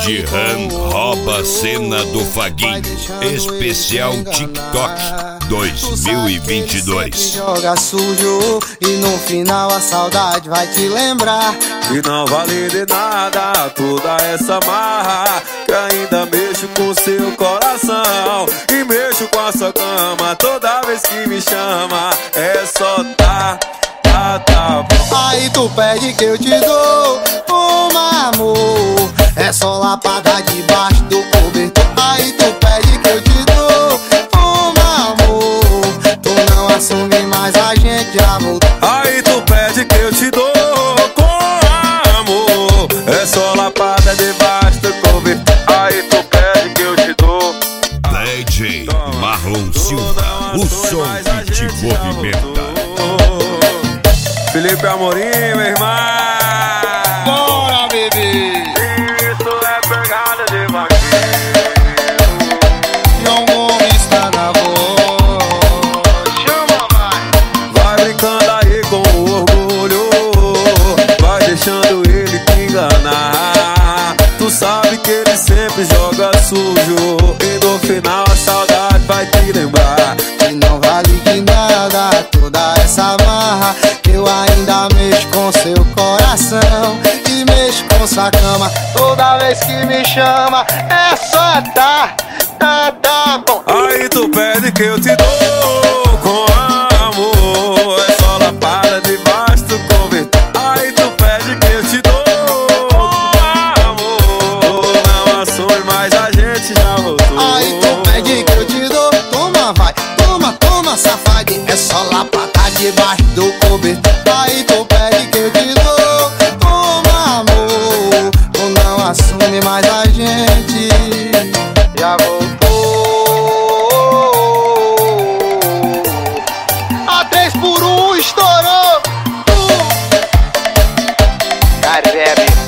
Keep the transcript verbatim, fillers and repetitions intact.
Sheehan rouba a cena do Faguinho, especial TikTok dois mil e vinte e dois. Joga sujo e no final a saudade vai te lembrar. E não vale de nada toda essa marra, que ainda mexo com seu coração e mexo com a sua cama. Toda vez que me chama é só tá, tá, tá bom. Aí tu pede que eu te dou uma amor, é só lapada debaixo do cobertor. Aí tu pede que eu te dou uma amor, tu não assume mais, a gente já voltou. Aí tu pede que eu te dou com amor, é só lapada debaixo do cobertor. Aí tu pede que eu te dou. D J Marlon Silva, o som que te movimenta. Felipe Amorim, meu irmão. Bora, bebê. Isso é pegada de vaqueiro. João Gomes está na voz. Chama, vai. Vai brincando aí com o orgulho, vai deixando ele te enganar. Tu sabe que ele sempre joga sujo e no final a saudade vai te lembrar. E não vale de nada toda essa marra, eu ainda mexo com seu coração e mexo com sua cama. Toda vez que me chama é só tá, tá, tá bom. Aí tu pede que eu te dou com amor, é só lapada debaixo do cobertor. Aí tu pede que eu te dou com amor, não assume mais, a gente já voltou. Aí tu pede que eu te dou, toma vai, toma, toma safade, é só lapada debaixo do cobertor. Aí tu pede que eu te dou toma amor, tu não assume mais, a gente já voltou. A três por um estourou. Uh. Carebe.